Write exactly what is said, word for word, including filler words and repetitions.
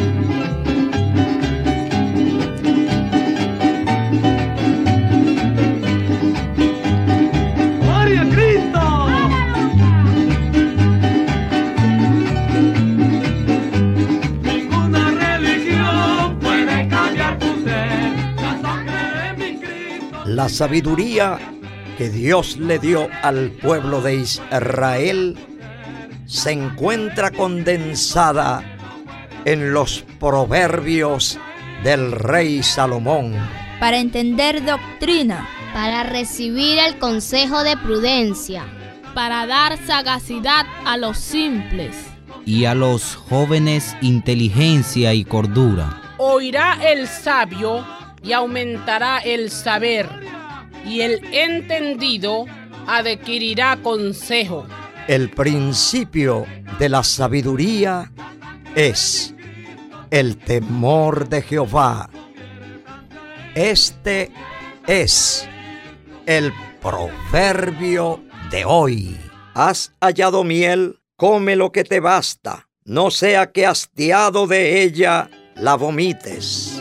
La sabiduría que Dios le dio al pueblo de Israel se encuentra condensada en los proverbios del rey Salomón. Para entender doctrina, para recibir el consejo de prudencia, para dar sagacidad a los simples, y a los jóvenes inteligencia y cordura. Oirá el sabio y aumentará el saber, y el entendido adquirirá consejo. El principio de la sabiduría es el temor de Jehová. Este es el proverbio de hoy. Has hallado miel, come lo que te basta, no sea que hastiado de ella la vomites.